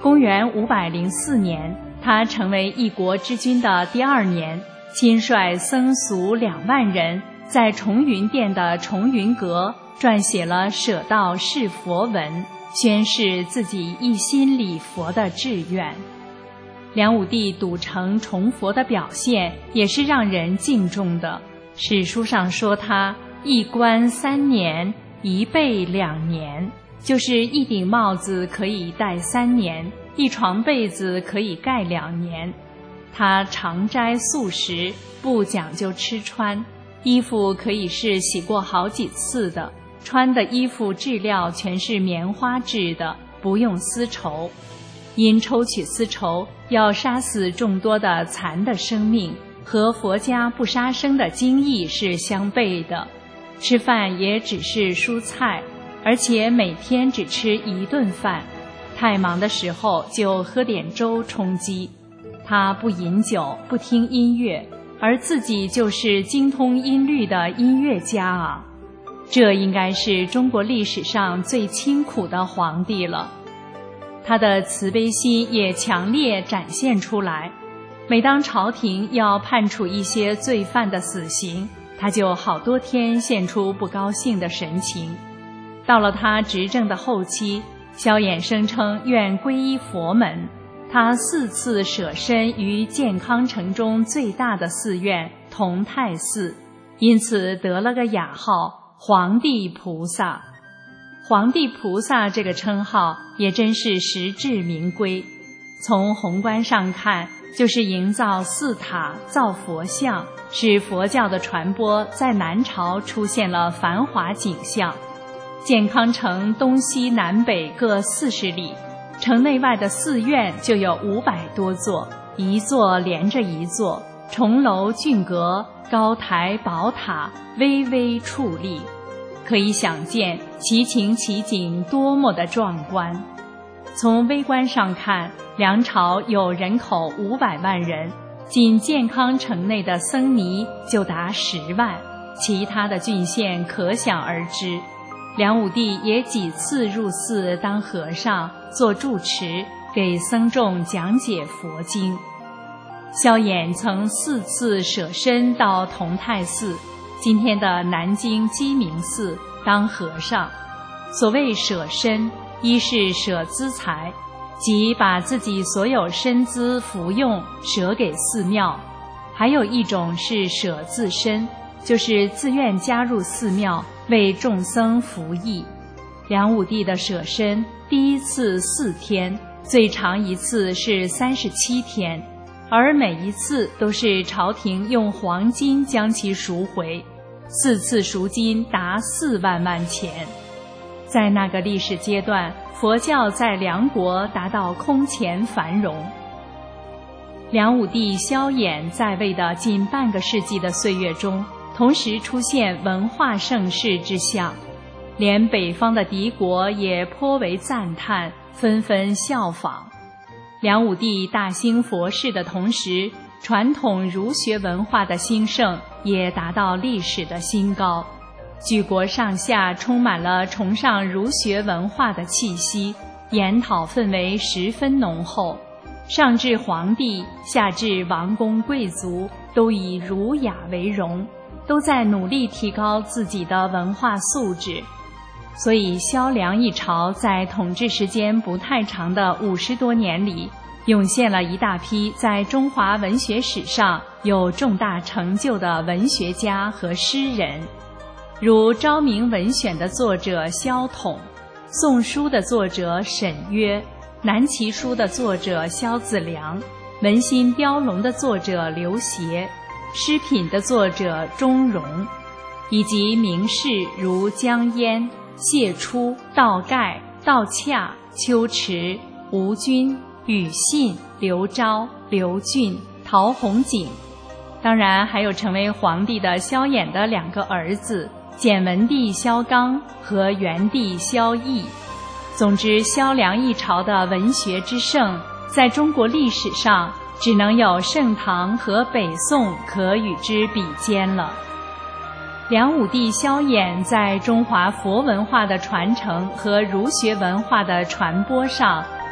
公元五百零四年，他成为一国之君的第二年，亲率僧俗两万人，在重云殿的重云阁撰写了舍道是佛文，宣示自己一心礼佛的志愿。梁武帝笃诚崇佛的表现也是让人敬重的。史书上说他一冠三年，一被两年，就是一顶帽子可以戴三年，一床被子可以盖两年。他常斋素食，不讲究吃穿，衣服可以是洗过好几次的，穿的衣服质料全是棉花制的，不用丝绸。因抽取丝绸要杀死众多的残的生命，和佛家不杀生的精义是相悖的。吃饭也只是蔬菜，而且每天只吃一顿饭，太忙的时候就喝点粥充饥。他不饮酒，不听音乐，而自己就是精通音律的音乐家啊！这应该是中国历史上最清苦的皇帝了。他的慈悲心也强烈展现出来，每当朝廷要判处一些罪犯的死刑，他就好多天现出不高兴的神情。到了他执政的后期，萧衍声称愿皈依佛门，他四次舍身于建康城中最大的寺院同泰寺，因此得了个雅号皇帝菩萨。皇帝菩萨这个称号也真是实至名归，从宏观上看，就是营造寺塔、造佛像，使佛教的传播在南朝出现了繁华景象。建康城东西南北各四十里，城内外的寺院就有五百多座，一座连着一座，重楼峻阁，高台宝塔，巍巍矗立。可以想见奇情奇景多么的壮观。从微观上看，梁朝有人口五百万人，仅建康城内的僧尼就达十万，其他的郡县可想而知。梁武帝也几次入寺当和尚，做住持，给僧众讲解佛经。萧衍曾四次舍身到同泰寺，今天的南京鸡鸣寺当和尚。所谓舍身，一是舍资财，即把自己所有身资服用舍给寺庙；还有一种是舍自身，就是自愿加入寺庙为众僧服役。梁武帝的舍身，第一次四天，最长一次是三十七天，而每一次都是朝廷用黄金将其赎回，四次赎金达四万万钱。在那个历史阶段，佛教在梁国达到空前繁荣。梁武帝萧衍在位的近半个世纪的岁月中，同时出现文化盛世之象，连北方的敌国也颇为赞叹，纷纷效仿。梁武帝大兴佛事的同时，传统儒学文化的兴盛也达到历史的新高，举国上下充满了崇尚儒学文化的气息，研讨氛围十分浓厚。上至皇帝，下至王公贵族，都以儒雅为荣，都在努力提高自己的文化素质。所以萧梁一朝在统治时间不太长的五十多年里，涌现了一大批在中华文学史上有重大成就的文学家和诗人，如《昭明文选》的作者萧统，《宋书》的作者沈约，《南齐书》的作者萧子良，《文心雕龙》的作者刘勰，《诗品》的作者钟嵘，以及名士如江淹、谢初、道盖、道洽、秋池、吴均、庾信、刘昭、刘俊、陶弘景。当然还有成为皇帝的萧衍的两个儿子，简文帝萧纲和元帝萧绎。总之，萧梁一朝的文学之盛，在中国历史上只能有盛唐和北宋可与之比肩了。梁武帝萧衍在中华佛文化的传承和儒学文化的传播上，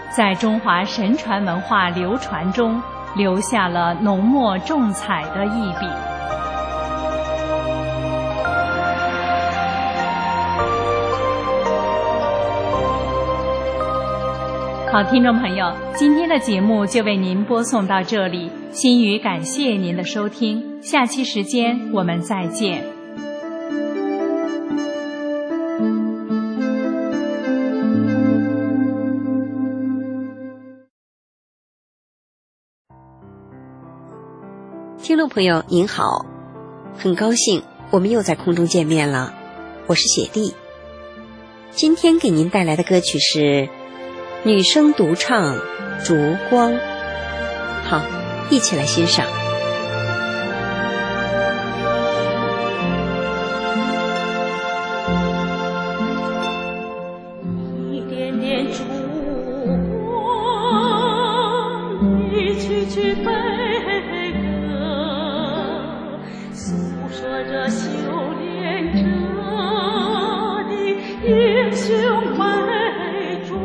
在中华神传文化流传中留下了浓墨重彩的一笔。好，听众朋友，今天的节目就为您播送到这里，心语感谢您的收听，下期时间我们再见。 听众朋友您好，很高兴我们又在空中见面了，我是雪莉。今天给您带来的歌曲是女声独唱《烛光》，好，一起来欣赏。 一点点烛光，一曲曲悲歌，诉说着修炼者的英雄美妆。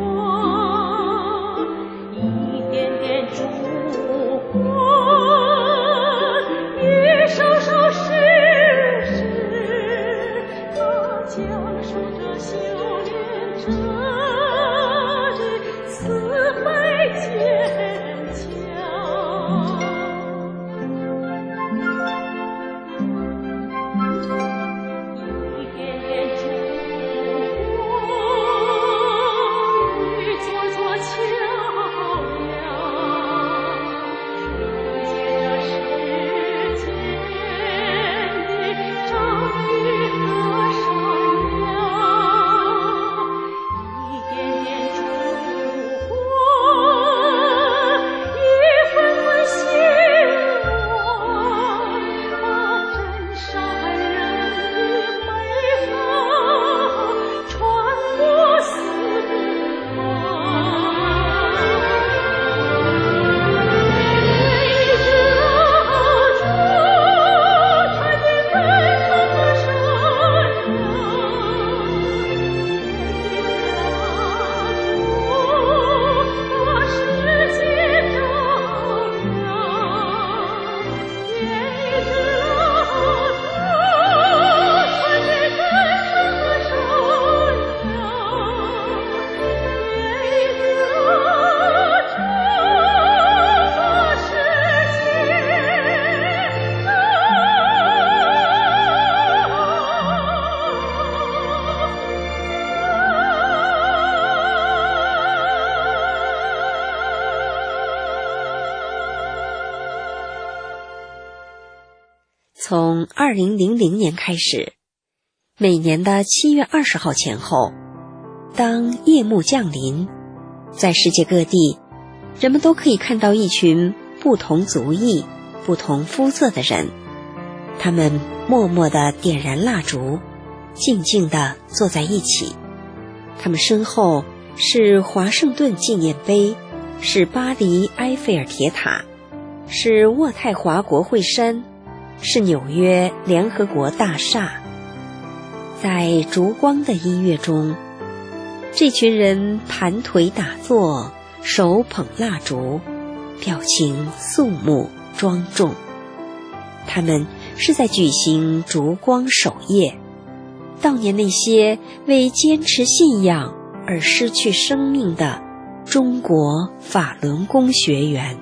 从二零零零年开始，每年的七月二十号前后，当夜幕降临，在世界各地，人们都可以看到一群不同族裔、不同肤色的人，他们默默地点燃蜡烛，静静地坐在一起。他们身后是华盛顿纪念碑，是巴黎埃菲尔铁塔，是渥太华国会山，是纽约联合国大厦。在烛光的音乐中，这群人盘腿打坐，手捧蜡烛，表情肃穆庄重。他们是在举行烛光守夜，悼念那些为坚持信仰而失去生命的中国法轮功学员。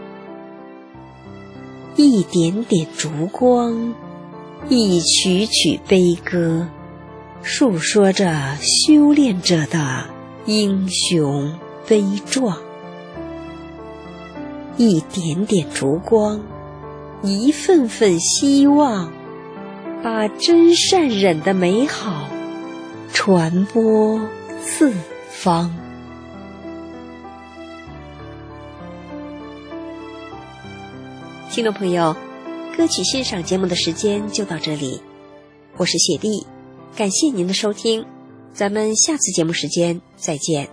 一点点烛光，一曲曲悲歌，述说着修炼者的英雄悲壮。一点点烛光，一份份希望，把真善忍的美好传播四方。听众朋友，歌曲欣赏节目的时间就到这里，我是雪莉，感谢您的收听，咱们下次节目时间再见。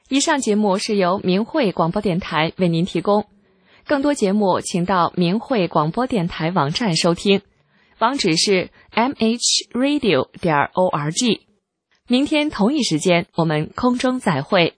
以上节目是由明慧广播电台为您提供，更多节目请到明慧广播电台网站收听，网址是 m h radio 点 org。明天同一时间我们空中再会。